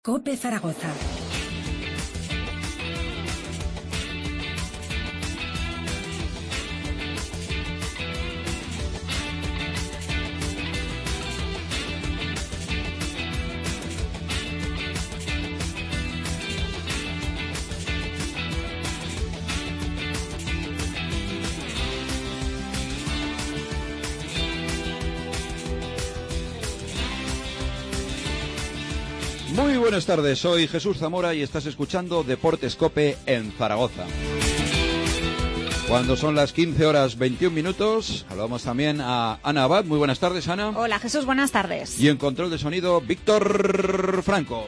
COPE Zaragoza. Muy buenas tardes, soy Jesús Zamora y estás escuchando Deportes COPE en Zaragoza. Cuando son las 15 horas 21 minutos, hablamos también a Ana Abad. Muy buenas tardes, Ana. Hola, Jesús, buenas tardes. Y en control de sonido, Víctor Franco.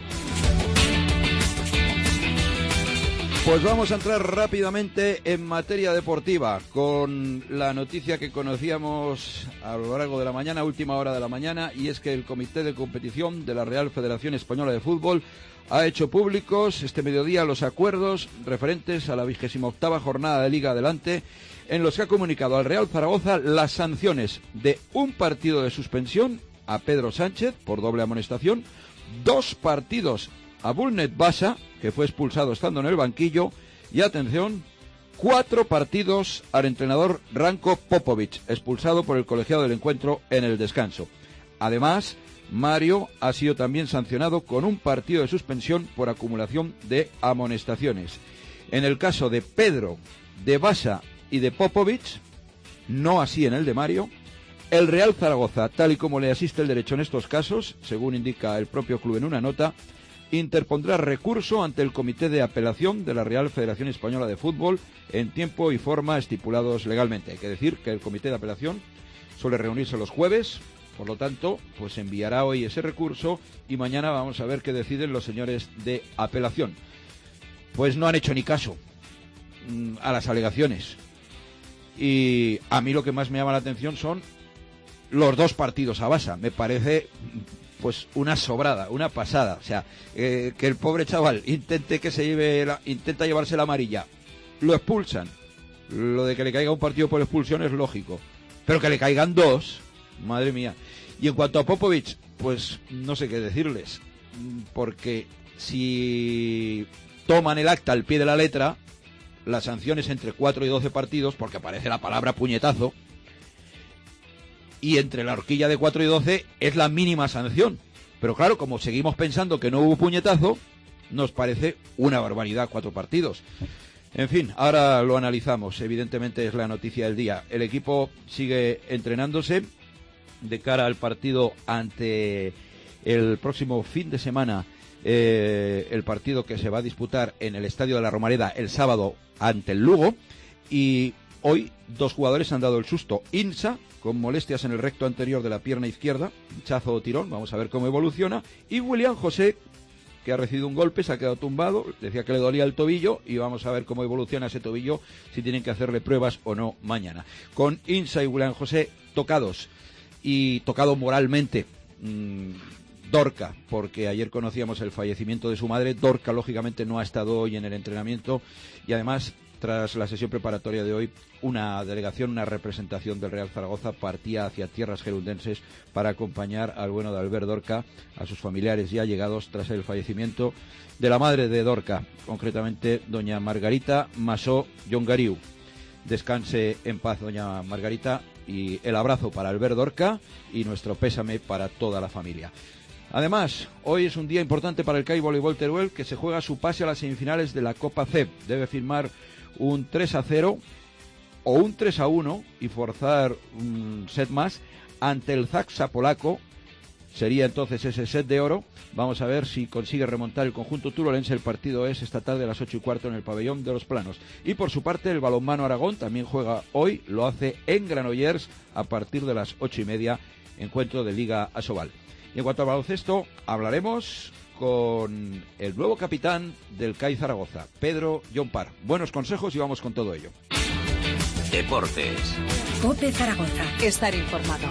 Pues vamos a entrar rápidamente en materia deportiva con la noticia que conocíamos a lo largo de la mañana, última hora de la mañana, y es que el Comité de Competición de la Real Federación Española de Fútbol ha hecho públicos este mediodía los acuerdos referentes a la 28ª jornada de Liga Adelante, en los que ha comunicado al Real Zaragoza las sanciones de un partido de suspensión a Pedro Sánchez por doble amonestación, 2 partidos a Bulnet Basa, que fue expulsado estando en el banquillo, y atención, 4 partidos al entrenador Ranko Popovic, expulsado por el colegiado del encuentro en el descanso. Además, Mario ha sido también sancionado con un partido de suspensión por acumulación de amonestaciones. En el caso de Pedro, de Basa y de Popovic, no así en el de Mario, el Real Zaragoza, tal y como le asiste el derecho en estos casos, según indica el propio club en una nota, interpondrá recurso ante el Comité de Apelación de la Real Federación Española de Fútbol en tiempo y forma estipulados legalmente. Hay que decir que el Comité de Apelación suele reunirse los jueves, por lo tanto, pues enviará hoy ese recurso y mañana vamos a ver qué deciden los señores de apelación. Pues no han hecho ni caso a las alegaciones. Y a mí lo que más me llama la atención son los 2 partidos a Basa. Me parece pues una sobrada, una pasada. O sea, que el pobre chaval intenta llevarse la amarilla, lo expulsan. Lo de que le caiga un partido por expulsión es lógico, pero que le caigan 2, madre mía. Y en cuanto a Popovic, pues no sé qué decirles, porque si toman el acta al pie de la letra, la sanción es entre 4 y 12 partidos, porque aparece la palabra puñetazo, y entre la horquilla de 4 y 12 es la mínima sanción. Pero claro, como seguimos pensando que no hubo puñetazo, nos parece una barbaridad 4 partidos. En fin, ahora lo analizamos. Evidentemente es la noticia del día. El equipo sigue entrenándose de cara al partido ante el próximo fin de semana, el partido que se va a disputar en el Estadio de la Romareda el sábado ante el Lugo. Y hoy 2 jugadores han dado el susto. Insa, con molestias en el recto anterior de la pierna izquierda, hinchazo o tirón, vamos a ver cómo evoluciona, y William José, que ha recibido un golpe, se ha quedado tumbado, decía que le dolía el tobillo, y vamos a ver cómo evoluciona ese tobillo, si tienen que hacerle pruebas o no mañana. Con Insa y William José tocados, y tocado moralmente Dorca, porque ayer conocíamos el fallecimiento de su madre. Dorca, lógicamente, no ha estado hoy en el entrenamiento, y además, tras la sesión preparatoria de hoy, una delegación, una representación del Real Zaragoza partía hacia tierras gerundenses para acompañar al bueno de Albert Dorca, a sus familiares ya llegados tras el fallecimiento de la madre de Dorca, concretamente doña Margarita Masó Llongariu. Descanse en paz, doña Margarita, y el abrazo para Albert Dorca y nuestro pésame para toda la familia. Además, hoy es un día importante para el CAI Voleibol Teruel, que se juega su pase a las semifinales de la Copa CEP. Debe firmar un 3-0 o un 3-1 y forzar un set más ante el Zaksa polaco. Sería entonces ese set de oro. Vamos a ver si consigue remontar el conjunto turolense. El partido es esta tarde a las 8:15 en el pabellón de los Planos. Y por su parte, el balonmano Aragón también juega hoy. Lo hace en Granollers a partir de las 8:30, encuentro de Liga Asobal. Y en cuanto al baloncesto, hablaremos con el nuevo capitán del CAI Zaragoza, Pedro Llompar. Buenos consejos y vamos con todo ello. Deportes. COPE Zaragoza. Estar informado.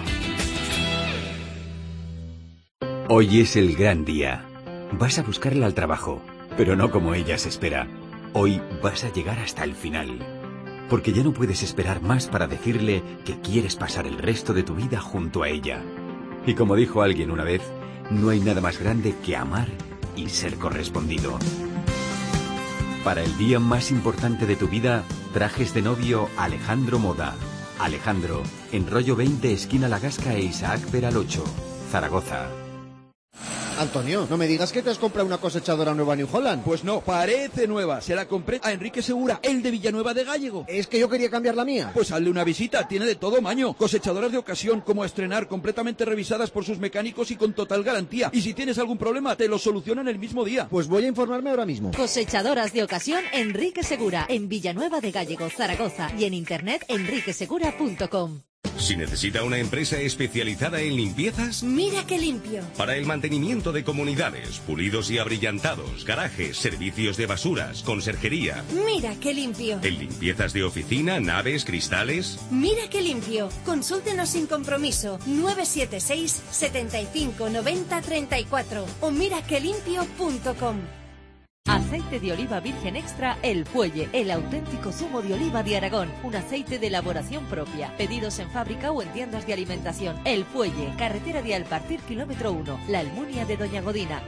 Hoy es el gran día. Vas a buscarla al trabajo, pero no como ella se espera. Hoy vas a llegar hasta el final. Porque ya no puedes esperar más para decirle que quieres pasar el resto de tu vida junto a ella. Y como dijo alguien una vez, no hay nada más grande que amar y ser correspondido. Para el día más importante de tu vida, trajes de novio Alejandro Moda. Alejandro, en Rollo 20, esquina La Gasca e Isaac Peral 8, Zaragoza. Antonio, no me digas que te has comprado una cosechadora nueva New Holland. Pues no, parece nueva. Se la compré a Enrique Segura, el de Villanueva de Gállego. Es que yo quería cambiar la mía. Pues hazle una visita, tiene de todo maño. Cosechadoras de ocasión, como a estrenar, completamente revisadas por sus mecánicos y con total garantía. Y si tienes algún problema, te lo solucionan el mismo día. Pues voy a informarme ahora mismo. Cosechadoras de ocasión Enrique Segura, en Villanueva de Gállego, Zaragoza, y en internet enriquesegura.com. Si necesita una empresa especializada en limpiezas, Mira qué limpio. para el mantenimiento de comunidades, pulidos y abrillantados, garajes, servicios de basuras, conserjería, Mira qué limpio. en limpiezas de oficina, naves, cristales. Mira qué limpio. Consúltenos sin compromiso. 976 75 90 34 o miraquelimpio.com. Aceite de oliva virgen extra El Fuelle, el auténtico zumo de oliva de Aragón, un aceite de elaboración propia. Pedidos en fábrica o en tiendas de alimentación. El Fuelle, carretera de Alpartir, kilómetro 1, La Almunia de Doña Godina,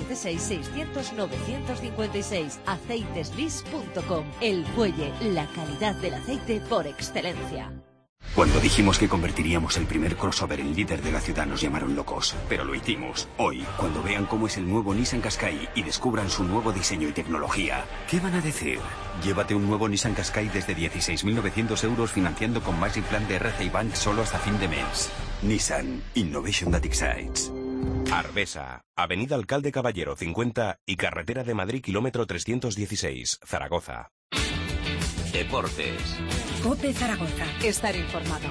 976-600-956, aceiteslis.com. El Fuelle, la calidad del aceite por excelencia. Cuando dijimos que convertiríamos el primer crossover en líder de la ciudad nos llamaron locos, pero lo hicimos. Hoy, cuando vean cómo es el nuevo Nissan Qashqai y descubran su nuevo diseño y tecnología, ¿qué van a decir? Llévate un nuevo Nissan Qashqai desde 16.900 euros financiando con Magic Plan de RCI Bank solo hasta fin de mes. Nissan, Innovation that excites. Arbesa, Avenida Alcalde Caballero 50 y Carretera de Madrid, kilómetro 316, Zaragoza. Deportes. COPE Zaragoza. Estar informado.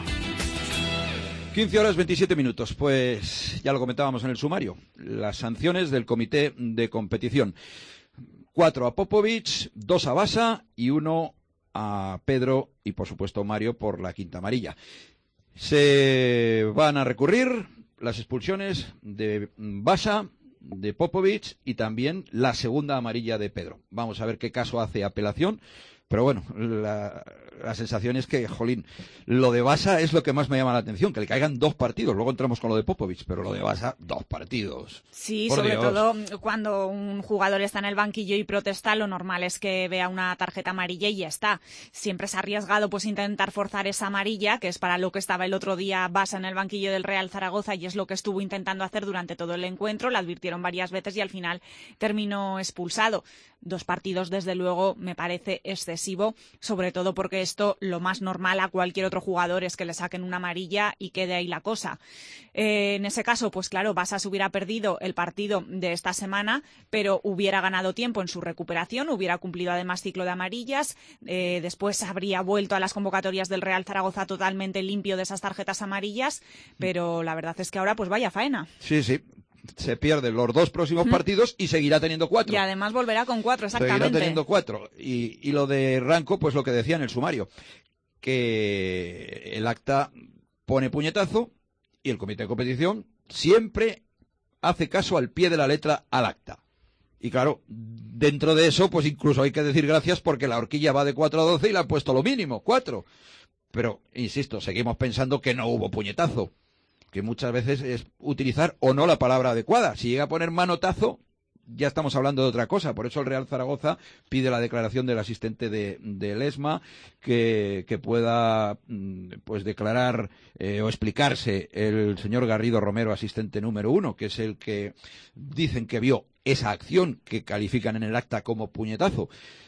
15 horas 27 minutos. Pues ya lo comentábamos en el sumario. Las sanciones del comité de competición. 4 a Popovic, 2 a Basa y 1 a Pedro y, por supuesto, Mario por la quinta amarilla. Se van a recurrir las expulsiones de Basa, de Popovic y también la segunda amarilla de Pedro. Vamos a ver qué caso hace apelación. Pero bueno, la sensación es que, jolín, lo de Basa es lo que más me llama la atención, que le caigan 2 partidos. Luego entramos con lo de Popovic, pero lo de Basa, 2 partidos. Sí, Por sobre Dios. todo cuando un jugador está en el banquillo y protesta, lo normal es que vea una tarjeta amarilla y ya está. Siempre se ha arriesgado pues intentar forzar esa amarilla, que es para lo que estaba el otro día Basa en el banquillo del Real Zaragoza y es lo que estuvo intentando hacer durante todo el encuentro. Le advirtieron varias veces y al final terminó expulsado. 2 partidos, desde luego, me parece excesivo, sobre todo porque esto, lo más normal a cualquier otro jugador es que le saquen una amarilla y quede ahí la cosa. En ese caso, pues claro, Basa se hubiera perdido el partido de esta semana, pero hubiera ganado tiempo en su recuperación, hubiera cumplido además ciclo de amarillas, después habría vuelto a las convocatorias del Real Zaragoza totalmente limpio de esas tarjetas amarillas, pero la verdad es que ahora pues vaya faena. Sí, sí. Se pierden los 2 próximos partidos y seguirá teniendo 4. Y además volverá con 4, exactamente. Seguirá teniendo 4. Y lo de Ranco, pues lo que decía en el sumario, que el acta pone puñetazo y el comité de competición siempre hace caso al pie de la letra al acta. Y claro, dentro de eso, pues incluso hay que decir gracias porque la horquilla va de 4 a 12 y le han puesto lo mínimo, 4. Pero, insisto, seguimos pensando que no hubo puñetazo. Que muchas veces es utilizar o no la palabra adecuada. Si llega a poner manotazo, ya estamos hablando de otra cosa. Por eso el Real Zaragoza pide la declaración del asistente del ESMA que pueda pues declarar o explicarse el señor Garrido Romero, asistente número 1, que es el que dicen que vio esa acción que califican en el acta como puñetazo.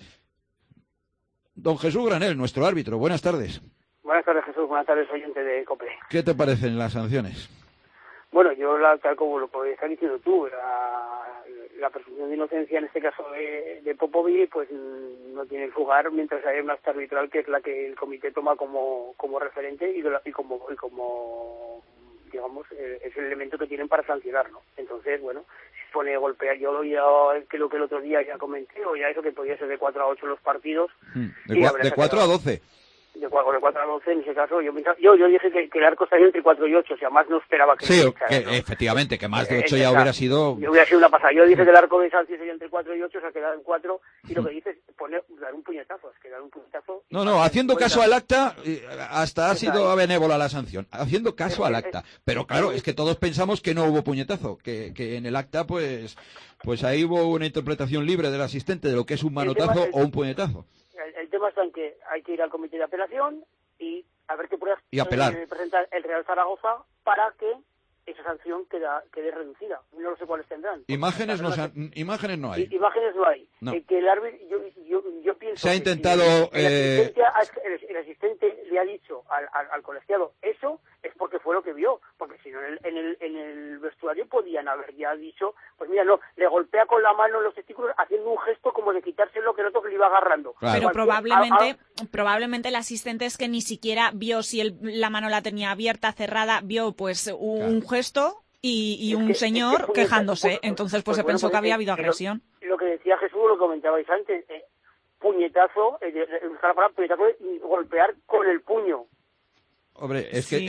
Don Jesús Granel, nuestro árbitro, buenas tardes. Buenas tardes, Jesús. Buenas tardes, oyente de COPE. ¿Qué te parecen las sanciones? Bueno, yo, tal como lo podías estar diciendo tú, la presunción de inocencia en este caso de Popovic, pues no tiene lugar mientras haya una acta arbitral que es la que el comité toma como referente y como digamos, es el elemento que tienen para sancionarlo. Entonces, bueno, si pone golpear, yo creo que el otro día ya comenté, o ya eso que podía ser de 4 a 8 los partidos. De 4 a 12. de 4 a 12 en ese caso. Yo dije que el arco estaría entre 4 y 8, o sea, más no esperaba que... Sí, ¿no? Efectivamente, que más de 8 ya hubiera sido... Hubiera sido una pasada. Yo dije que el arco de Santi sería entre 4 y 8, o sea, quedado en 4, y lo que dices es dar un puñetazo, es que dar un puñetazo... No, haciendo caso al acta, hasta ha sido benévola la sanción, haciendo caso al acta. Pero claro, es que todos pensamos que no hubo puñetazo, que en el acta, pues ahí hubo una interpretación libre del asistente de lo que es un manotazo o un puñetazo. El tema está en que hay que ir al comité de apelación y a ver qué pruebas presenta el Real Zaragoza para que esa sanción quede reducida. No lo sé cuáles tendrán. Imágenes no hay. Imágenes no hay. No. Que el árbitro, yo pienso se ha intentado... Si el asistente le ha dicho al colegiado eso, es porque fue lo que vio. Porque si no, en el vestuario podían haber ya dicho, pues mira, no, le golpea con la mano en los testículos haciendo un gesto como de quitárselo que el otro que le iba agarrando. Claro. Pero probablemente el asistente es que ni siquiera vio si la mano la tenía abierta, cerrada, vio pues un gesto y un señor quejándose. Entonces pues se pensó que había habido agresión. Lo que decía Jesús, lo comentabais antes, puñetazo, puñetazo y golpear con el puño. Hombre, si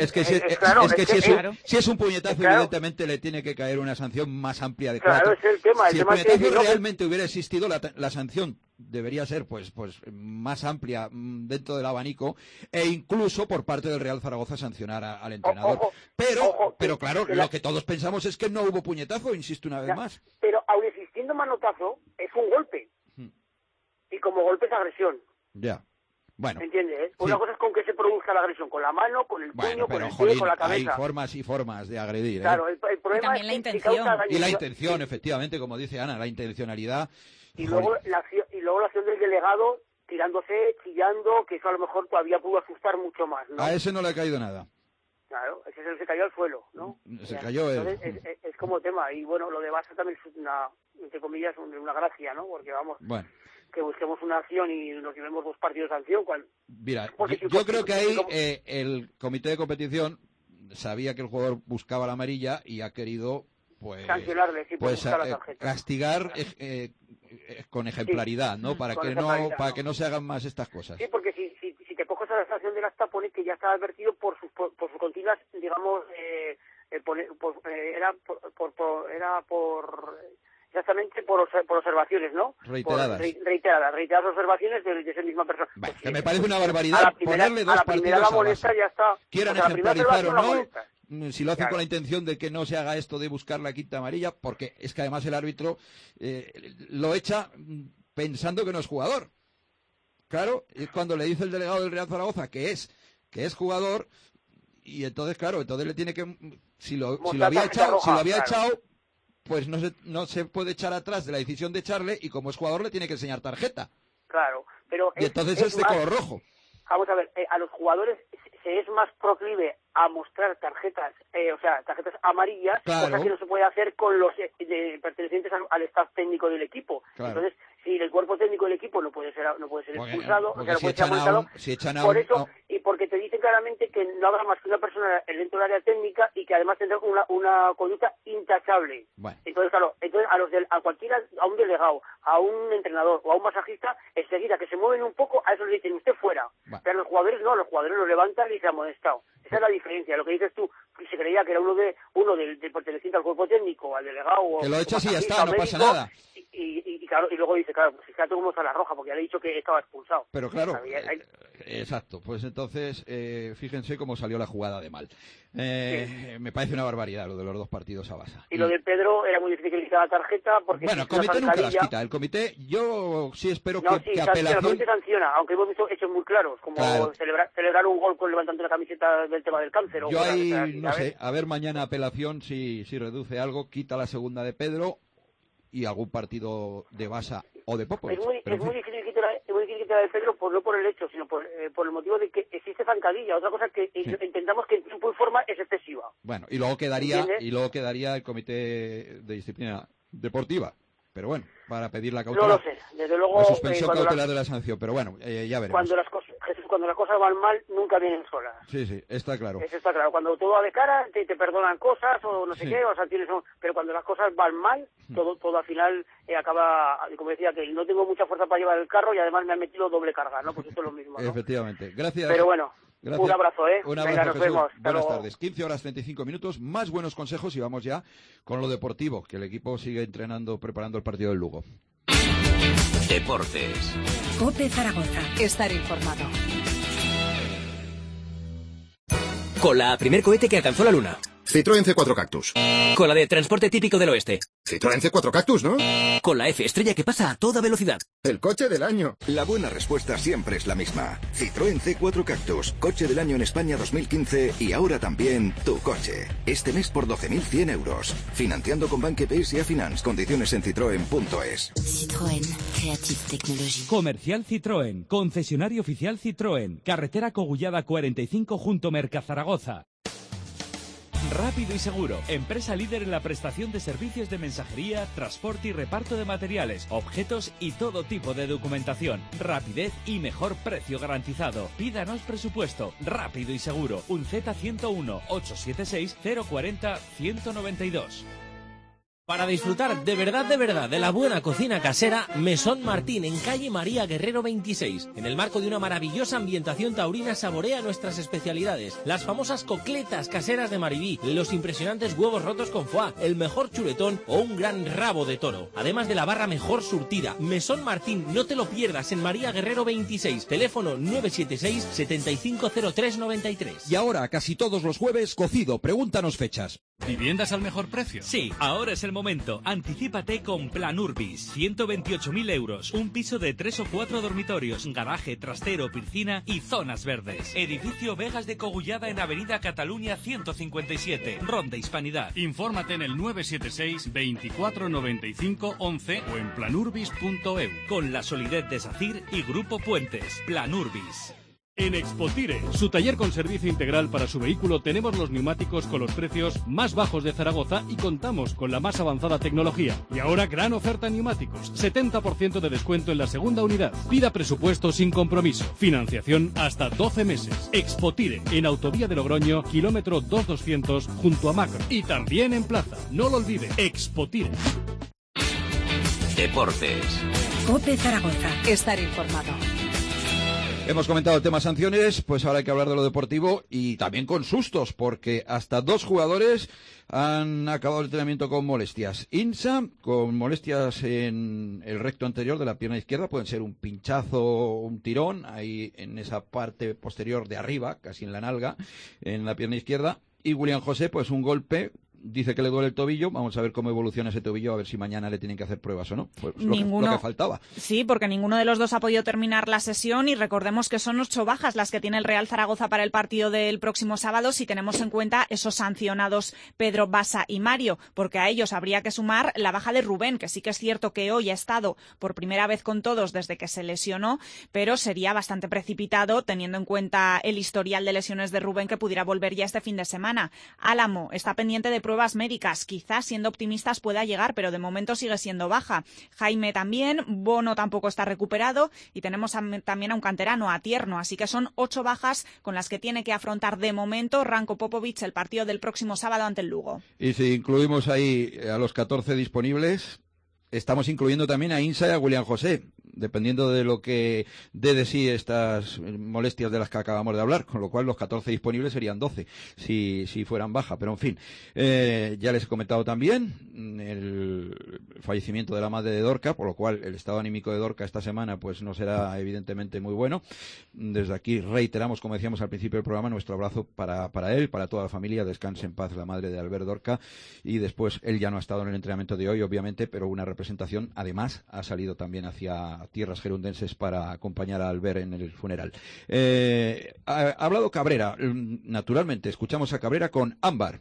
es un puñetazo, evidentemente le tiene que caer una sanción más amplia de 4. Claro, es el tema. Si el puñetazo realmente hubiera existido, la sanción debería ser pues más amplia dentro del abanico e incluso por parte del Real Zaragoza sancionar al entrenador. Pero claro, lo que todos pensamos es que no hubo puñetazo, insisto una vez más. Pero aun existiendo manotazo, es un golpe. Y como golpe es agresión. Ya. Bueno. ¿Entiendes? Una cosa es con que se produzca la agresión, con la mano, con el puño, con el pie, con la cabeza. Hay formas y formas de agredir. Claro, el problema es la intención. Y la intención, efectivamente, como dice Ana, la intencionalidad. Y luego la acción del delegado tirándose, chillando, que eso a lo mejor todavía pudo asustar mucho más, ¿no? A ese no le ha caído nada. Claro, ese se cayó al suelo, ¿no? Se cayó él. Entonces, es como tema. Y bueno, lo de Barça también es una, entre comillas, una gracia, ¿no? Porque vamos... Bueno. Que busquemos una acción y nos llevemos 2 partidos de sanción. Mira, yo creo que ahí el comité de competición sabía que el jugador buscaba la amarilla y ha querido sancionarle, castigar con ejemplaridad, ¿no? Para que no se hagan más estas cosas. Sí, porque si te coges a la sanción del acta pone que ya está advertido por sus continuas, digamos, exactamente por observaciones, ¿no? Reiteradas. Reiteradas observaciones de esa misma persona. Bah, que me parece una barbaridad ponerle 2 partidos a molesta, ya está. Quieran ejemplarizar o no, si lo hacen con la intención de que no se haga esto de buscar la quinta amarilla, porque es que además el árbitro lo echa pensando que no es jugador. Claro, es cuando le dice el delegado del Real Zaragoza que es jugador, y entonces, claro, le tiene que... Si lo había echado, pues no se puede echar atrás de la decisión de echarle, y como es jugador le tiene que enseñar tarjeta. Claro, pero... Y entonces es de color rojo. Vamos a ver, a los jugadores se es más proclive a mostrar tarjetas amarillas, cosa que no se puede hacer con los pertenecientes al staff técnico del equipo. Claro. Entonces, si el cuerpo técnico del equipo no puede ser expulsado, no puede ser amonestado, por eso, y porque te dicen claramente que no habrá más que una persona dentro del área técnica y que además tendrá una conducta intachable. Bueno. Entonces, claro, a un delegado, a un entrenador o a un masajista, enseguida que se mueven un poco, a eso le dicen usted fuera. Bueno. Pero los jugadores no, los jugadores lo levantan y se amonestado. Esa es la diferencia. Lo que dices tú, que se creía que era uno del perteneciente al cuerpo técnico, al delegado... Que lo echas y ya está, no pasa nada. Y claro, y luego dice, claro, pues fíjate cómo está la roja, porque ya le he dicho que estaba expulsado. Pero claro, exacto, pues entonces fíjense cómo salió la jugada de mal. Me parece una barbaridad lo de los 2 partidos a Basa. Y lo de Pedro era muy difícil que le quitara la tarjeta, porque... Bueno, el comité nunca las quita. El comité, yo sí espero que apelación... el comité sanciona, aunque hemos visto hechos muy claros, como celebrar un gol con levantando la camiseta del tema del cáncer. Yo ahí, no sé, a ver mañana apelación si reduce algo, quita la segunda de Pedro y algún partido de Basa o de Popovic. Es muy difícil quitar de Pedro, no por el hecho, sino por el motivo de que existe zancadilla. Otra cosa que intentamos que en tiempo y forma es excesiva. Bueno, y luego quedaría el comité de disciplina deportiva. Pero bueno, para pedir la cautela. No lo sé, desde luego... La suspensión cautelar de la sanción, pero bueno, ya veremos. Jesús, cuando las cosas van mal, nunca vienen solas. Sí, está claro. Eso está claro. Cuando todo va de cara, te perdonan cosas o no sé qué, o sea, pero cuando las cosas van mal, todo al final acaba, como decía, que no tengo mucha fuerza para llevar el carro y además me han metido doble carga, ¿no? Pues esto es lo mismo, ¿no? Efectivamente. Gracias. Pero bueno, gracias. Un abrazo, ¿eh? Un abrazo, Venga, nos vemos. Buenas tardes. 15:35, más buenos consejos y vamos ya con lo deportivo, que el equipo sigue entrenando, preparando el partido del Lugo. Deportes. COPE Zaragoza. Estar informado. Con la primer cohete que alcanzó la Luna. Citroën C4 Cactus. Con la de transporte típico del oeste. Citroën C4 Cactus, ¿no? Con la F estrella que pasa a toda velocidad. El coche del año. La buena respuesta siempre es la misma. Citroën C4 Cactus, coche del año en España 2015 y ahora también tu coche. Este mes por 12.100 euros. Financiando con Banque PSA Finance. Condiciones en citroen.es. Citroën. Creative Technology. Comercial Citroën. Concesionario oficial Citroën. Carretera Cogullada 45 junto Mercazaragoza. Rápido y Seguro, empresa líder en la prestación de servicios de mensajería, transporte y reparto de materiales, objetos y todo tipo de documentación. Rapidez y mejor precio garantizado. Pídanos presupuesto. Rápido y Seguro. Un Z101 876 040 192. Para disfrutar de verdad de la buena cocina casera, Mesón Martín en calle María Guerrero 26. En el marco de una maravillosa ambientación taurina saborea nuestras especialidades. Las famosas cocletas caseras de Maribí, los impresionantes huevos rotos con foie, el mejor chuletón o un gran rabo de toro. Además de la barra mejor surtida. Mesón Martín, no te lo pierdas, en María Guerrero 26. Teléfono 976 750393. Y ahora, casi todos los jueves, cocido. Pregúntanos fechas. ¿Viviendas al mejor precio? Sí, ahora es el momento. Anticípate con Plan Urbis. 128.000 euros. Un piso de 3 o 4 dormitorios, garaje, trastero, piscina y zonas verdes. Edificio Vegas de Cogullada en Avenida Cataluña 157, Ronda Hispanidad. Infórmate en el 976 24 95 11 o en planurbis.eu. Con la solidez de SACIR y Grupo Puentes. Plan Urbis. En Expotire, su taller con servicio integral para su vehículo, tenemos los neumáticos con los precios más bajos de Zaragoza y contamos con la más avanzada tecnología. Y ahora gran oferta en neumáticos, 70% de descuento en la segunda unidad. Pida presupuesto sin compromiso, financiación hasta 12 meses. Expotire, en Autovía de Logroño, kilómetro 2200, junto a Macro. Y también en Plaza, no lo olvide, Expotire. Deportes. COPE Zaragoza. Estar informado. Hemos comentado el tema sanciones, pues ahora hay que hablar de lo deportivo y también con sustos, porque hasta 2 jugadores han acabado el entrenamiento con molestias. Insa, con molestias en el recto anterior de la pierna izquierda, pueden ser un pinchazo o un tirón, ahí en esa parte posterior de arriba, casi en la nalga, en la pierna izquierda. Y William José, pues un golpe. Dice que le duele el tobillo, vamos a ver cómo evoluciona ese tobillo, a ver si mañana le tienen que hacer pruebas o no. Pues lo que faltaba. Sí, porque ninguno de los dos ha podido terminar la sesión y recordemos que son 8 bajas las que tiene el Real Zaragoza para el partido del próximo sábado, si tenemos en cuenta esos sancionados Pedro, Basa y Mario, porque a ellos habría que sumar la baja de Rubén, que sí que es cierto que hoy ha estado por primera vez con todos desde que se lesionó, pero sería bastante precipitado teniendo en cuenta el historial de lesiones de Rubén, que pudiera volver ya este fin de semana. Álamo está pendiente de pruebas médicas, quizás siendo optimistas pueda llegar, pero de momento sigue siendo baja. Jaime también, Bono tampoco está recuperado y tenemos también a un canterano, a Tierno, así que son 8 bajas con las que tiene que afrontar de momento Ranko Popovic el partido del próximo sábado ante el Lugo. Y si incluimos ahí a los 14 disponibles, estamos incluyendo también a Insa y a William José, dependiendo de lo que dé de sí estas molestias de las que acabamos de hablar, con lo cual los 14 disponibles serían 12 si fueran baja, pero en fin, ya les he comentado también el fallecimiento de la madre de Dorca, por lo cual el estado anímico de Dorca esta semana pues no será evidentemente muy bueno. Desde aquí reiteramos, como decíamos al principio del programa, nuestro abrazo para él, para toda la familia. Descanse en paz la madre de Albert Dorca. Y después él ya no ha estado en el entrenamiento de hoy, obviamente, pero una representación además ha salido también hacia tierras gerundenses para acompañar a Albert en el funeral. Ha hablado Cabrera, naturalmente, escuchamos a Cabrera con Ámbar.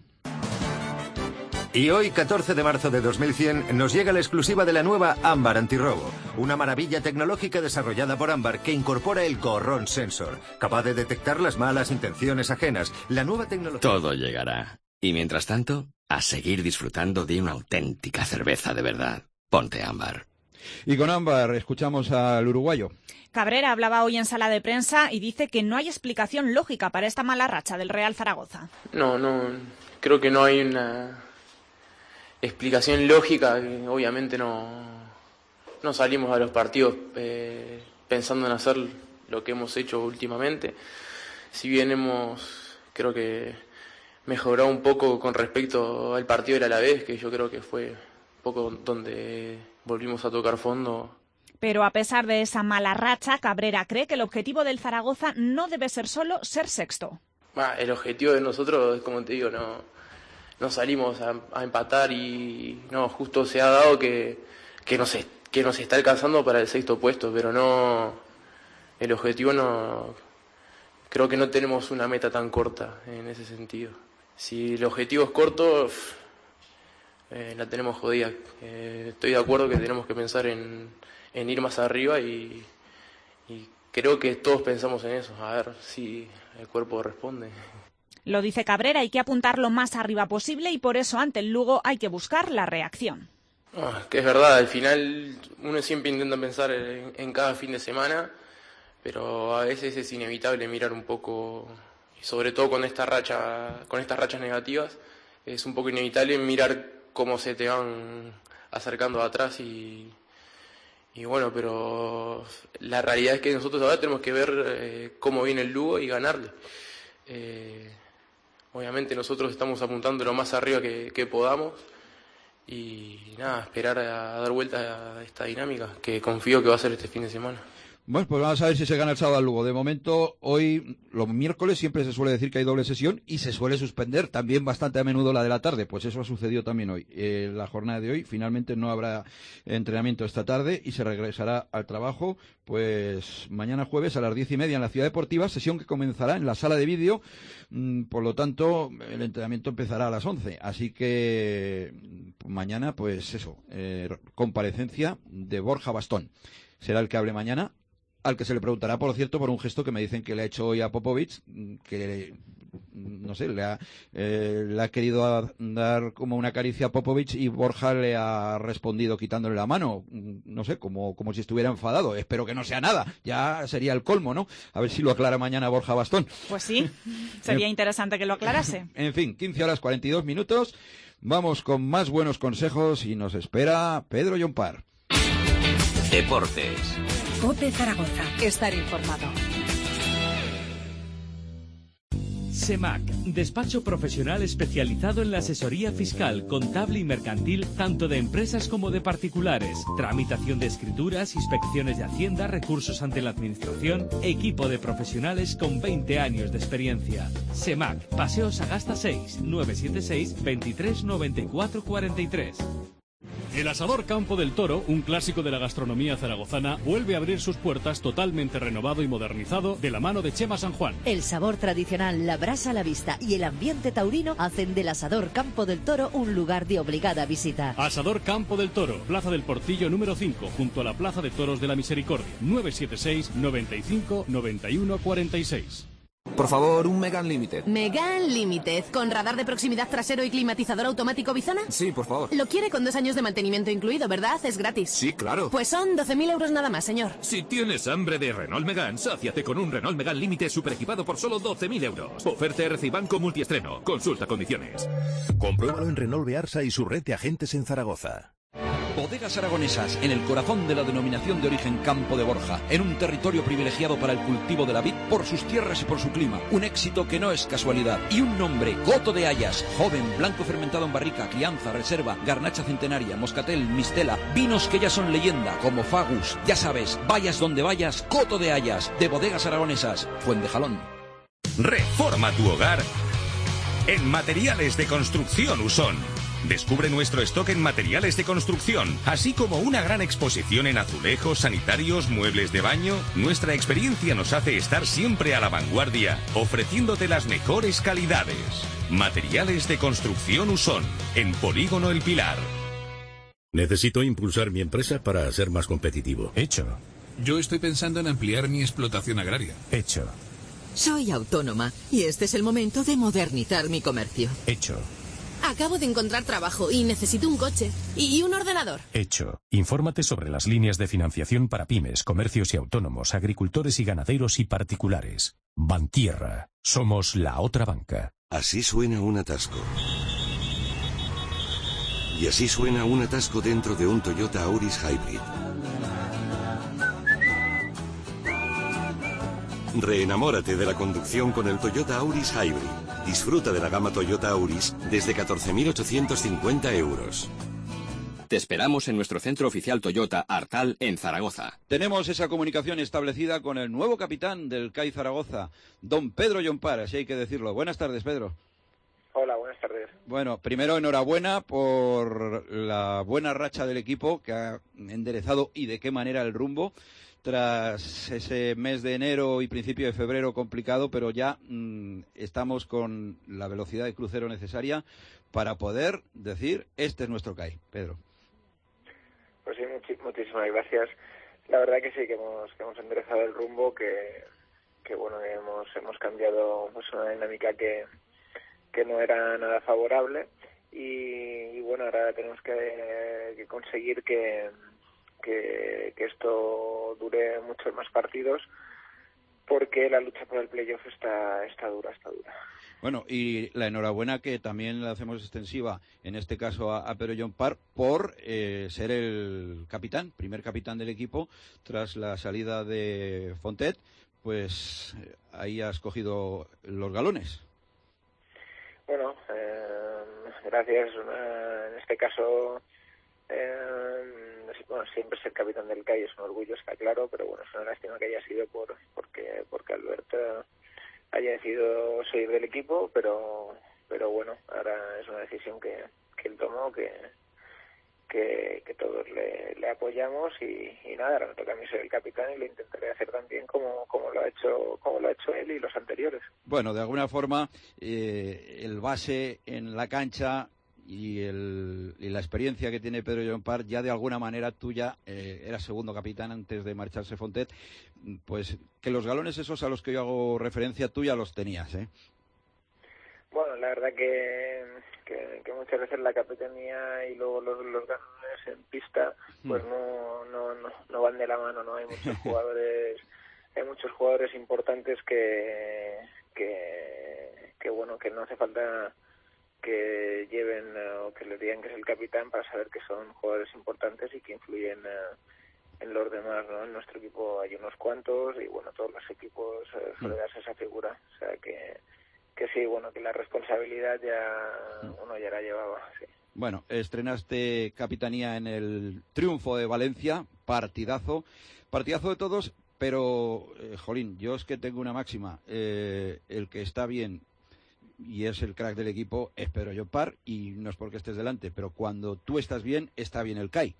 Y hoy, 14 de marzo de 2100, nos llega la exclusiva de la nueva Ámbar Antirrobo, una maravilla tecnológica desarrollada por Ámbar que incorpora el Corrón Sensor, capaz de detectar las malas intenciones ajenas. La nueva tecnología... Todo llegará. Y mientras tanto, a seguir disfrutando de una auténtica cerveza de verdad. Ponte Ámbar. Y con Ámbar escuchamos al uruguayo. Cabrera hablaba hoy en sala de prensa y dice que no hay explicación lógica para esta mala racha del Real Zaragoza. No, creo que no hay una explicación lógica. Obviamente no salimos a los partidos pensando en hacer lo que hemos hecho últimamente. Si bien creo que mejorado un poco con respecto al partido del Alavés, que yo creo que fue un poco donde volvimos a tocar fondo. Pero a pesar de esa mala racha, Cabrera cree que el objetivo del Zaragoza no debe ser solo ser sexto. El objetivo de nosotros, como te digo, no salimos a empatar y no, justo se ha dado que nos está alcanzando para el sexto puesto, pero no, el objetivo no, creo que no tenemos una meta tan corta en ese sentido. Si el objetivo es corto, la tenemos jodida. Estoy de acuerdo que tenemos que pensar en ir más arriba y creo que todos pensamos en eso, a ver si el cuerpo responde. Lo dice Cabrera, hay que apuntar lo más arriba posible y por eso ante el Lugo hay que buscar la reacción. Que es verdad, al final uno siempre intenta pensar en cada fin de semana, pero a veces es inevitable mirar un poco, y sobre todo con estas rachas negativas, es un poco inevitable mirar cómo se te van acercando atrás y bueno, pero la realidad es que nosotros ahora tenemos que ver cómo viene el Lugo y ganarle. Obviamente nosotros estamos apuntando lo más arriba que podamos y nada, esperar a dar vuelta a esta dinámica que confío que va a ser este fin de semana. Bueno, pues vamos a ver si se gana el sábado al Lugo. De momento, hoy, los miércoles, siempre se suele decir que hay doble sesión y se suele suspender también bastante a menudo la de la tarde. Pues eso ha sucedido también hoy. La jornada de hoy, finalmente no habrá entrenamiento esta tarde y se regresará al trabajo, pues mañana jueves a las 10:30 en la Ciudad Deportiva, sesión que comenzará en la sala de vídeo. Por lo tanto, el entrenamiento empezará a las 11. Así que mañana, pues eso, comparecencia de Borja Bastón. Será el que hable mañana, al que se le preguntará, por cierto, por un gesto que me dicen que le ha hecho hoy a Popovic, que, no sé, le ha querido dar como una caricia a Popovic y Borja le ha respondido quitándole la mano, no sé, como si estuviera enfadado. Espero que no sea nada, ya sería el colmo, ¿no? A ver si lo aclara mañana Borja Bastón. Pues sí, sería interesante que lo aclarase. En fin, 15:42. Vamos con más buenos consejos y nos espera Pedro Llompar. Deportes. COPE Zaragoza. Estar informado. SEMAC, despacho profesional especializado en la asesoría fiscal, contable y mercantil, tanto de empresas como de particulares. Tramitación de escrituras, inspecciones de Hacienda, recursos ante la Administración, equipo de profesionales con 20 años de experiencia. SEMAC, Paseo Sagasta 6, 976 23 94 43. El Asador Campo del Toro, un clásico de la gastronomía zaragozana, vuelve a abrir sus puertas totalmente renovado y modernizado de la mano de Chema San Juan. El sabor tradicional, la brasa a la vista y el ambiente taurino hacen del Asador Campo del Toro un lugar de obligada visita. Asador Campo del Toro, Plaza del Portillo número 5, junto a la Plaza de Toros de la Misericordia, 976 95 91 46. Por favor, un Megane Limited. Megane Limited, con radar de proximidad trasero y climatizador automático Bizona. Sí, por favor. Lo quiere con 2 años de mantenimiento incluido, ¿verdad? Es gratis. Sí, claro. Pues son 12.000 euros nada más, señor. Si tienes hambre de Renault Megane, sáciate con un Renault Megane Limited super equipado por solo 12.000 euros. Oferta RC Banco multiestreno. Consulta condiciones. Compruébalo en Renault Bearsa y su red de agentes en Zaragoza. Bodegas Aragonesas, en el corazón de la denominación de origen Campo de Borja, en un territorio privilegiado para el cultivo de la vid por sus tierras y por su clima. Un éxito que no es casualidad. Y un nombre, Coto de Hayas, joven, blanco fermentado en barrica, crianza, reserva, garnacha centenaria, moscatel, mistela, vinos que ya son leyenda, como Fagus. Ya sabes, vayas donde vayas, Coto de Hayas, de Bodegas Aragonesas, Fuentejalón. Reforma tu hogar en Materiales de Construcción Usón. Descubre nuestro stock en materiales de construcción, así como una gran exposición en azulejos, sanitarios, muebles de baño. Nuestra experiencia nos hace estar siempre a la vanguardia, ofreciéndote las mejores calidades. Materiales de Construcción Usón, en Polígono El Pilar. Necesito impulsar mi empresa para ser más competitivo. Hecho. Yo estoy pensando en ampliar mi explotación agraria. Hecho. Soy autónoma y este es el momento de modernizar mi comercio. Hecho. Acabo de encontrar trabajo y necesito un coche y un ordenador. Hecho. Infórmate sobre las líneas de financiación para pymes, comercios y autónomos, agricultores y ganaderos y particulares. Bantierra. Somos la otra banca. Así suena un atasco. Y así suena un atasco dentro de un Toyota Auris Hybrid. Reenamórate de la conducción con el Toyota Auris Hybrid. Disfruta de la gama Toyota Auris desde 14.850 euros. Te esperamos en nuestro centro oficial Toyota Artal en Zaragoza. Tenemos esa comunicación establecida con el nuevo capitán del CAI Zaragoza, don Pedro Llompart, así hay que decirlo. Buenas tardes, Pedro. Hola, buenas tardes. Bueno, primero enhorabuena por la buena racha del equipo que ha enderezado y de qué manera el rumbo tras ese mes de enero y principio de febrero complicado, pero ya estamos con la velocidad de crucero necesaria para poder decir, este es nuestro CAI. Pedro. Pues sí, muchísimas gracias. La verdad que sí, que hemos enderezado el rumbo, que bueno, hemos cambiado pues una dinámica que no era nada favorable y bueno, ahora tenemos que conseguir que esto dure muchos más partidos, porque la lucha por el playoff está dura. Bueno, y la enhorabuena que también la hacemos extensiva, en este caso a Pedro Llompart, por ser el capitán, primer capitán del equipo, tras la salida de Fontet, pues ahí has cogido los galones. Bueno, gracias. En este caso, bueno, siempre ser capitán del CAI es un orgullo, está claro, pero bueno, es una lástima que haya sido porque Albert haya decidido salir del equipo, pero bueno, ahora es una decisión que él tomó, que todos le apoyamos y nada, ahora me toca a mí ser el capitán y lo intentaré hacer tan bien como lo ha hecho él y los anteriores. Bueno, de alguna forma el base en la cancha y la experiencia que tiene Pedro Llompart, ya de alguna manera tú ya eras segundo capitán antes de marcharse Fontet, pues que los galones esos a los que yo hago referencia tú ya los tenías, ¿eh? Bueno, la verdad que muchas veces la capitanía y luego los galones en pista pues no van de la mano, ¿no? Hay muchos jugadores importantes que bueno, que no hace falta que lleven o que le digan que es el capitán para saber que son jugadores importantes y que influyen en los demás, ¿no? En nuestro equipo hay unos cuantos y bueno, todos los equipos suele darse esa figura, o sea que sí, bueno, que la responsabilidad uno ya la llevaba, sí. Bueno, estrenaste capitanía en el triunfo de Valencia, partidazo de todos, pero jolín, yo es que tengo una máxima, el que está bien y es el crack del equipo es Pedro Llompart, y no es porque estés delante, pero cuando tú estás bien, está bien el CAI.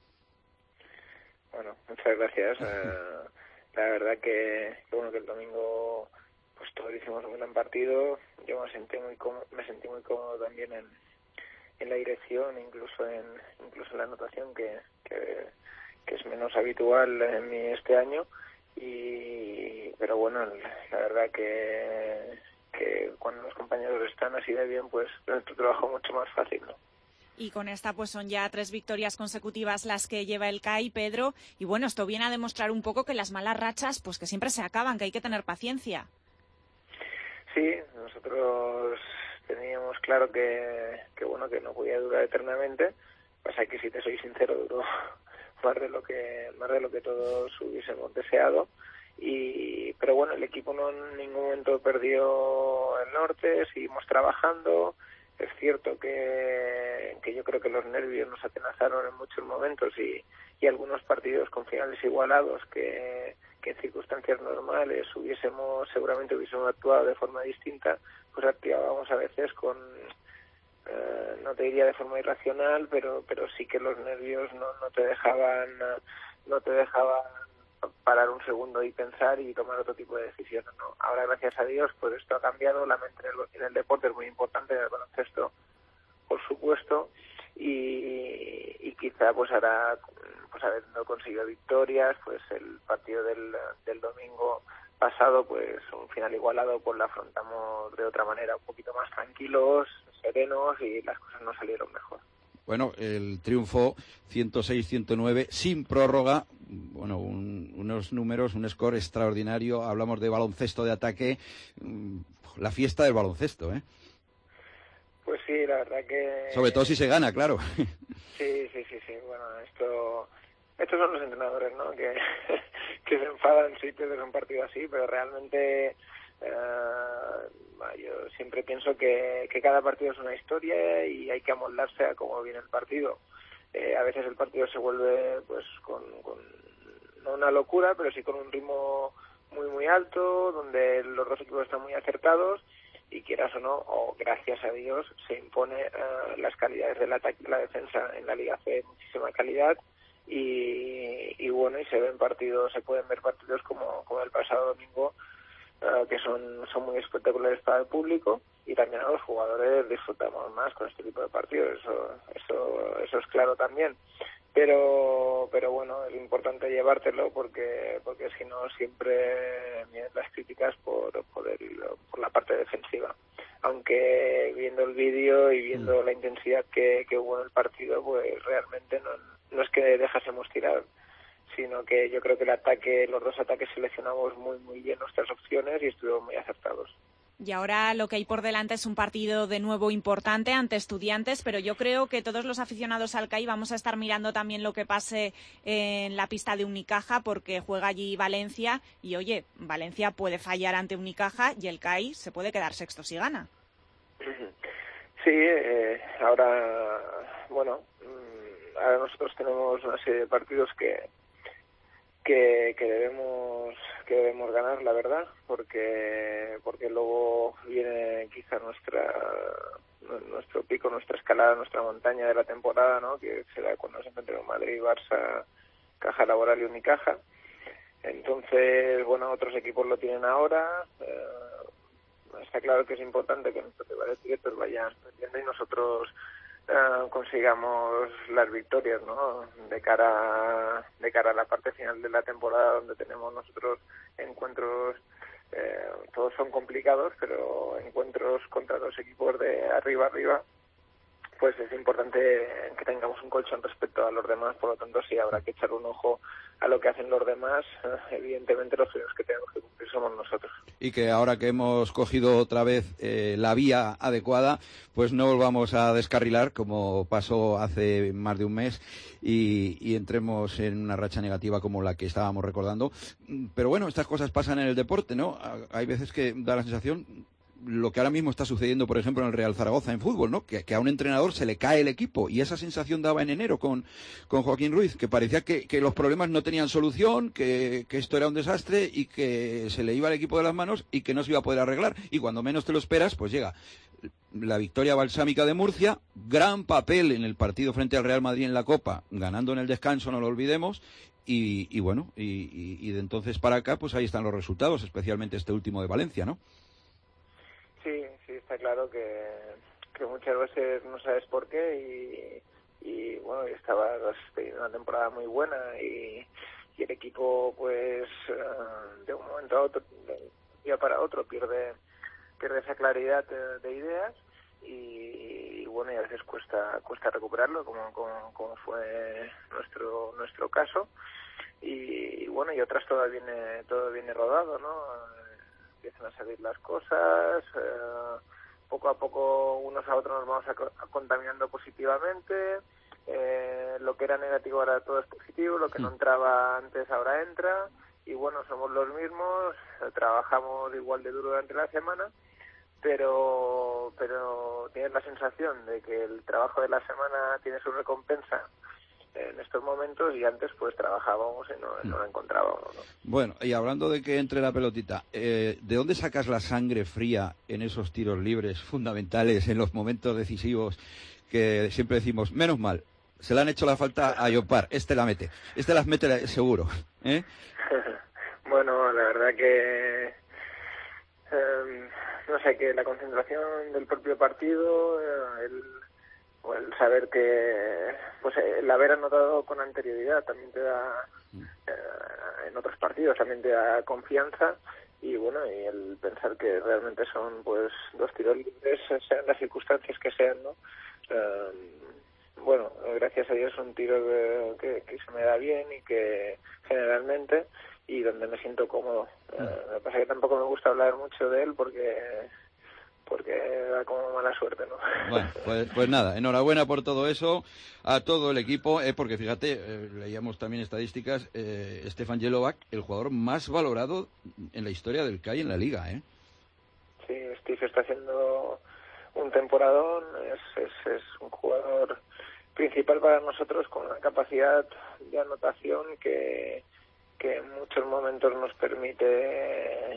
Bueno, muchas gracias. La verdad que bueno, que el domingo pues todos hicimos un gran partido. Yo me sentí muy cómodo también en la dirección, incluso en la anotación que es menos habitual en mí este año, pero bueno, la verdad que cuando los compañeros están así de bien, pues nuestro trabajo es mucho más fácil, ¿no? Y con esta pues son ya 3 victorias consecutivas las que lleva el CAI, Pedro, y bueno, esto viene a demostrar un poco que las malas rachas pues que siempre se acaban, que hay que tener paciencia. Sí, nosotros teníamos claro que bueno, que no podía durar eternamente. Pasa que, si te soy sincero, duró más de lo que todos hubiésemos deseado. Pero bueno, el equipo no en ningún momento perdió el norte, seguimos trabajando. Es cierto que yo creo que los nervios nos atenazaron en muchos momentos y algunos partidos con finales igualados que en circunstancias normales seguramente hubiésemos actuado de forma distinta, pues actuábamos a veces con, no te diría de forma irracional, pero sí que los nervios no te dejaban parar un segundo y pensar y tomar otro tipo de decisiones, ¿no? Ahora, gracias a Dios, pues esto ha cambiado. La mente en el deporte es muy importante, en el baloncesto, por supuesto, y quizá pues ahora, pues habiendo conseguido victorias, pues el partido del domingo pasado, pues un final igualado, pues lo afrontamos de otra manera, un poquito más tranquilos, serenos y las cosas no salieron mejor. Bueno, el triunfo 106-109 sin prórroga, bueno, unos números, un score extraordinario. Hablamos de baloncesto de ataque, la fiesta del baloncesto, ¿eh? Pues sí, la verdad que... Sobre todo si se gana, claro. Sí. Bueno, estos son los entrenadores, ¿no? Que se enfadan si pierdes un partido así, pero realmente yo siempre pienso que cada partido es una historia y hay que amoldarse a cómo viene el partido. A veces el partido se vuelve pues con no una locura, pero sí con un ritmo muy muy alto, donde los dos equipos están muy acertados y quieras o no, o gracias a Dios, se impone las calidades del ataque y la defensa. En la Liga C muchísima calidad y bueno, y se pueden ver partidos como el pasado domingo, que son muy espectaculares para el público, y también a los jugadores disfrutamos más con este tipo de partidos, eso es claro también. Pero bueno, es importante llevártelo porque si no siempre vienen las críticas por la parte defensiva. Aunque viendo el vídeo y viendo la intensidad que hubo en el partido, pues realmente no es que dejásemos tirar, sino que yo creo que los dos ataques seleccionamos muy muy bien nuestras opciones y estuvimos muy acertados. Y ahora lo que hay por delante es un partido de nuevo importante ante Estudiantes, pero yo creo que todos los aficionados al CAI vamos a estar mirando también lo que pase en la pista de Unicaja, porque juega allí Valencia y, oye, Valencia puede fallar ante Unicaja y el CAI se puede quedar sexto si gana. Sí, ahora nosotros tenemos una serie de partidos que debemos ganar, la verdad, porque luego viene quizá nuestro pico, nuestra escalada, nuestra montaña de la temporada, ¿no? Que será cuando se encuentren Madrid, Barça, Caja Laboral y Unicaja. Entonces, bueno, otros equipos lo tienen ahora. Está claro que es importante que nuestros rivales directos vayan perdiendo y nosotros consigamos las victorias, ¿no? De cara a la parte final de la temporada, donde tenemos nosotros encuentros, todos son complicados, pero encuentros contra los equipos de arriba, pues es importante que tengamos un colchón respecto a los demás. Por lo tanto, sí, habrá que echar un ojo a lo que hacen los demás. Evidentemente, los primeros que tenemos que cumplir somos nosotros. Y que ahora que hemos cogido otra vez la vía adecuada, pues no volvamos a descarrilar como pasó hace más de un mes y entremos en una racha negativa como la que estábamos recordando. Pero bueno, estas cosas pasan en el deporte, ¿no? Hay veces que da la sensación, lo que ahora mismo está sucediendo, por ejemplo, en el Real Zaragoza en fútbol, ¿no? Que a un entrenador se le cae el equipo, y esa sensación daba en enero con Joaquín Ruiz, que parecía que los problemas no tenían solución, que esto era un desastre y que se le iba el equipo de las manos y que no se iba a poder arreglar. Y cuando menos te lo esperas, pues llega la victoria balsámica de Murcia, gran papel en el partido frente al Real Madrid en la Copa, ganando en el descanso, no lo olvidemos. Y bueno, y de entonces para acá, pues ahí están los resultados, especialmente este último de Valencia, ¿no? Sí, está claro que muchas veces no sabes por qué y bueno, estaba teniendo una temporada muy buena y el equipo pues de un momento a otro, de un día para otro pierde esa claridad de ideas y bueno, y a veces cuesta recuperarlo como fue nuestro caso y bueno, y otras todo viene rodado, ¿no? Empiezan a salir las cosas, poco a poco unos a otros nos vamos contaminando positivamente, lo que era negativo ahora todo es positivo, lo que no entraba antes ahora entra, y bueno, somos los mismos, trabajamos igual de duro durante la semana, pero tienes la sensación de que el trabajo de la semana tiene su recompensa en estos momentos y antes pues trabajábamos y no la encontrábamos, ¿no? Bueno, y hablando de que entre la pelotita, ¿de dónde sacas la sangre fría en esos tiros libres fundamentales, en los momentos decisivos que siempre decimos, menos mal, se le han hecho la falta a Llopart, la mete, las mete seguro, ¿eh? Bueno, la verdad que no sé, que la concentración del propio partido, el saber que pues el haber anotado con anterioridad también te da en otros partidos también te da confianza bueno, y el pensar que realmente son pues 2 tiros libres, sean las circunstancias que sean, ¿no? Bueno, gracias a Dios es un tiro que se me da bien y que generalmente, y donde me siento cómodo. Lo que pasa es que tampoco me gusta hablar mucho de él porque da como mala suerte, ¿no? Bueno, pues nada, enhorabuena por todo eso a todo el equipo, porque fíjate, leíamos también estadísticas, Stefan Jelovac, el jugador más valorado en la historia del CAI en la liga, ¿eh? Sí, Steve está haciendo un temporadón, es un jugador principal para nosotros con una capacidad de anotación que en muchos momentos nos permite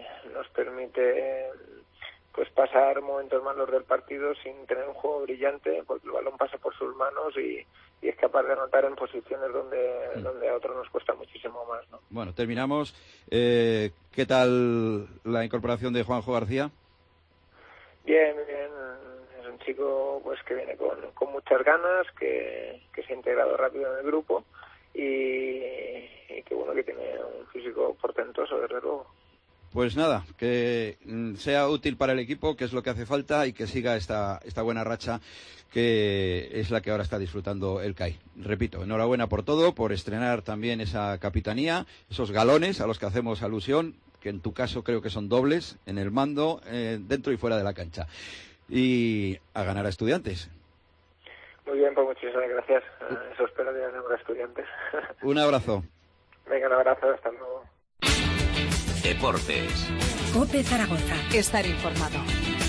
pues pasar momentos malos del partido sin tener un juego brillante, porque el balón pasa por sus manos y es capaz de anotar en posiciones donde a otros nos cuesta muchísimo más, ¿no? Bueno, terminamos. ¿Qué tal la incorporación de Juanjo García? Bien, es un chico pues que viene con muchas ganas, que se ha integrado rápido en el grupo y que bueno, que tiene un físico portentoso, desde luego. Pues nada, que sea útil para el equipo, que es lo que hace falta, y que siga esta buena racha que es la que ahora está disfrutando el CAI. Repito, enhorabuena por todo, por estrenar también esa capitanía, esos galones a los que hacemos alusión, que en tu caso creo que son dobles, en el mando, dentro y fuera de la cancha. Y a ganar a Estudiantes. Muy bien, pues muchísimas gracias. Eso espero de ganar a Estudiantes. Un abrazo. Venga, un abrazo, hasta luego. Deportes. COPE Zaragoza. Estar informado.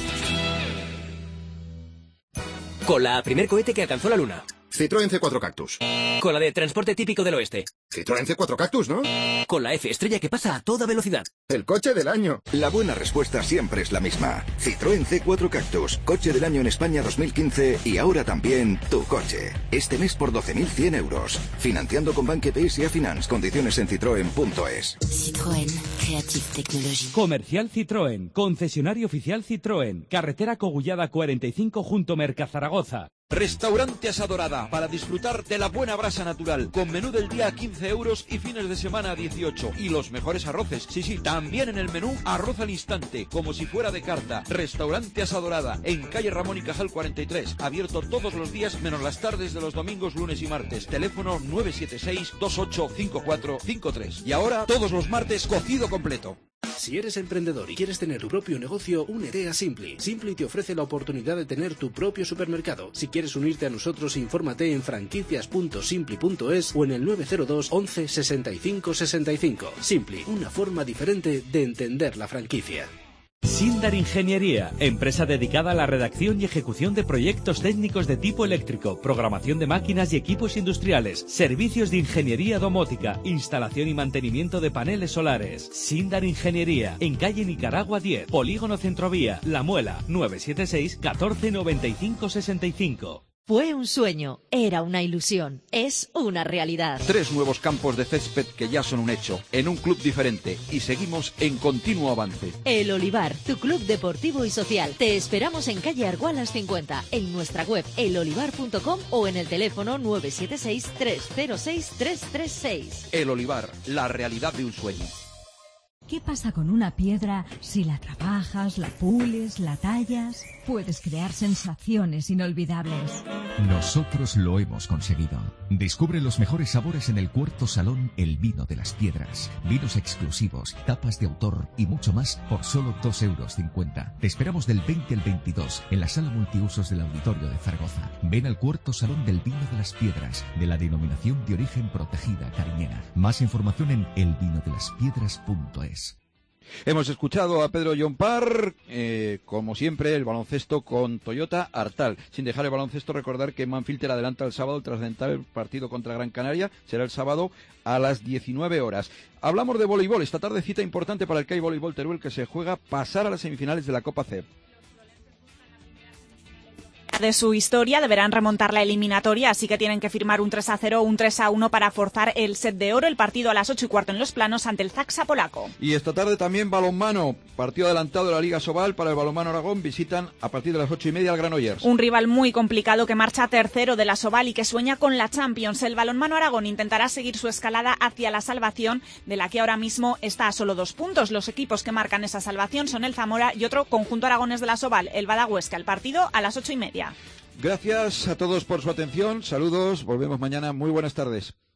Con la primer cohete que alcanzó la luna. Citroën C4 Cactus. Con la de transporte típico del oeste. Citroën C4 Cactus, ¿no? Con la F estrella que pasa a toda velocidad. El coche del año. La buena respuesta siempre es la misma. Citroën C4 Cactus, coche del año en España 2015 y ahora también tu coche. Este mes por 12.100 euros. Financiando con Banque PSA Finance. Condiciones en citroen.es. Citroën Creative Technology. Comercial Citroën. Concesionario oficial Citroën. Carretera Cogullada 45 junto Mercazaragoza. Restaurante Asadorada, para disfrutar de la buena brasa natural, con menú del día a 15 euros y fines de semana a 18. Y los mejores arroces, sí, también en el menú arroz al instante, como si fuera de carta. Restaurante Asadorada, en calle Ramón y Cajal 43, abierto todos los días menos las tardes de los domingos, lunes y martes. Teléfono 976-285453. Y ahora, todos los martes, cocido completo. Si eres emprendedor y quieres tener tu propio negocio, únete a Simply. Simply te ofrece la oportunidad de tener tu propio supermercado. Si quieres unirte a nosotros, infórmate en franquicias.simply.es o en el 902 11 65 65. Simply, una forma diferente de entender la franquicia. Sindar Ingeniería, empresa dedicada a la redacción y ejecución de proyectos técnicos de tipo eléctrico, programación de máquinas y equipos industriales, servicios de ingeniería domótica, instalación y mantenimiento de paneles solares. Sindar Ingeniería, en calle Nicaragua 10, Polígono Centrovía, La Muela, 976 14 95 65. Fue un sueño, era una ilusión, es una realidad. 3 nuevos campos de césped que ya son un hecho, en un club diferente, y seguimos en continuo avance. El Olivar, tu club deportivo y social. Te esperamos en calle Argualas 50, en nuestra web elolivar.com o en el teléfono 976 306 336. El Olivar, la realidad de un sueño. ¿Qué pasa con una piedra si la trabajas, la pules, la tallas? Puedes crear sensaciones inolvidables. Nosotros lo hemos conseguido. Descubre los mejores sabores en el Cuarto Salón El Vino de las Piedras. Vinos exclusivos, tapas de autor y mucho más por solo 2,50 euros. Te esperamos del 20 al 22 en la sala multiusos del Auditorio de Zaragoza. Ven al Cuarto Salón del Vino de las Piedras, de la denominación de origen protegida cariñena. Más información en elvinodelaspiedras.es. Hemos escuchado a Pedro Llompar, como siempre, el baloncesto con Toyota Artal. Sin dejar el baloncesto, recordar que Manfilter adelanta el sábado el trascendental partido contra Gran Canaria. Será el sábado a las 19 horas. Hablamos de voleibol. Esta tarde cita importante para el CAI Voleibol Teruel, que se juega pasar a las semifinales de la Copa CEP. de su historia, deberán remontar la eliminatoria, así que tienen que firmar un 3-0 o un 3-1 para forzar el set de oro. El partido a las 8:15 en Los Planos ante el Zaxa polaco. Y esta tarde también balonmano, partido adelantado de la Liga Sobal para el Balonmano Aragón. Visitan a partir de las 8:30 al Granollers. Un rival muy complicado que marcha tercero de la Sobal y que sueña con la Champions. El Balonmano Aragón intentará seguir su escalada hacia la salvación, de la que ahora mismo está a solo 2 puntos. Los equipos que marcan esa salvación son el Zamora y otro conjunto aragonés de la Sobal, el Badahuesca. El partido a las 8:30. Gracias a todos por su atención. Saludos. Volvemos mañana. Muy buenas tardes.